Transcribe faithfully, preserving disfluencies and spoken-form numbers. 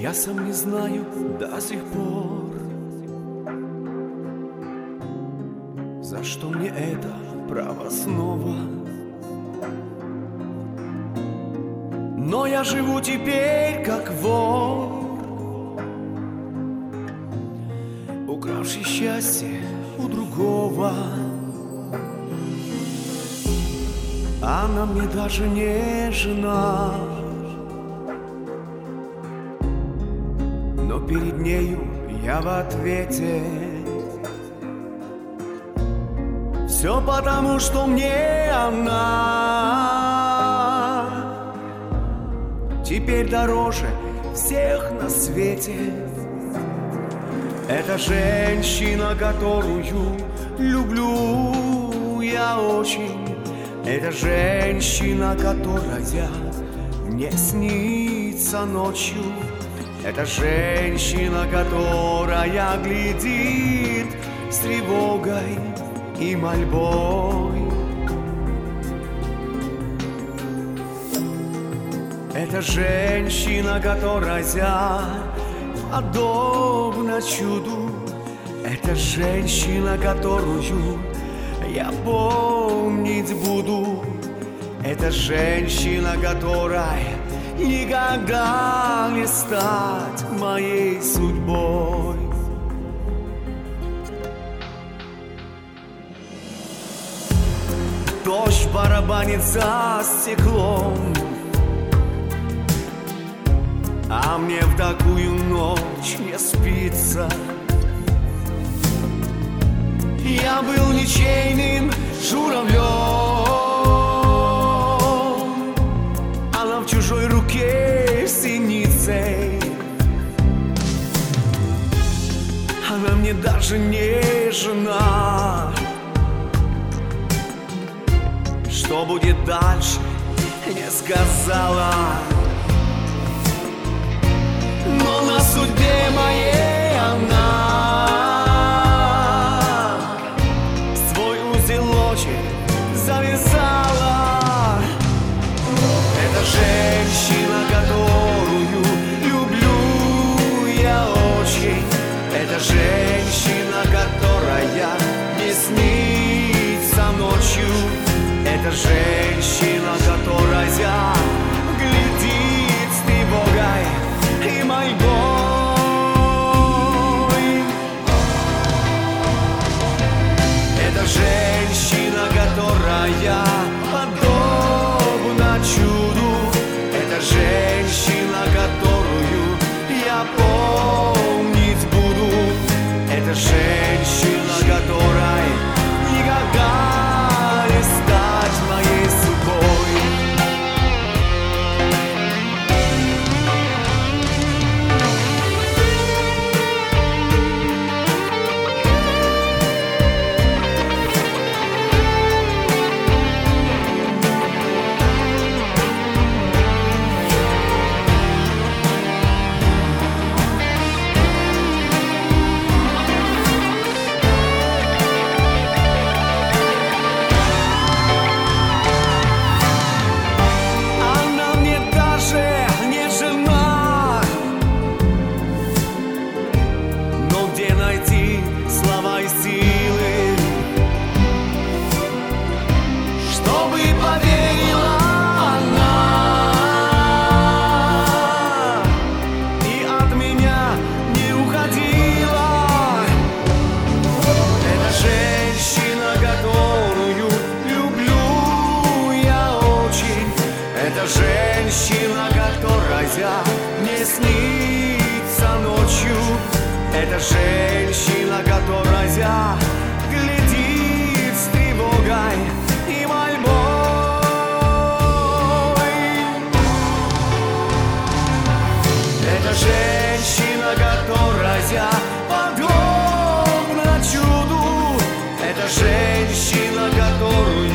Я сам не знаю до сих пор, за что мне это право снова. Но я живу теперь как вор, укравший счастье у другого. Она мне даже не жена, но перед нею я в ответе. Все потому, что мне она теперь дороже всех на свете. Это женщина, которую люблю я очень. Это женщина, которая мне снится ночью. Это женщина, которая глядит с тревогой и мольбой. Это женщина, которая подобна чуду. Это женщина, которую я помнить буду. Это женщина, которая никогда не стать моей судьбой. Дождь барабанит за стеклом, а мне в такую ночь не спится. Я был ничейным журавлем, она в чужой руке синицей. Она мне даже не жена. Что будет дальше, не сказала. Но на судьбе моей она свой узелочек завязала. Это женщина, которую люблю я очень. Это женщина, которая не снится ночью. Это женщина, которая глядит с тревогой и мольбой. Это женщина, которая подобна чуду. Это женщина, которую я помнить буду. Это женщина, которой никогда не стать моей судьбой. Женщина, которая не снится ночью. Это женщина, которая глядит с тревогой и мольбой. Это женщина, которая подобна чуду. Это женщина, которую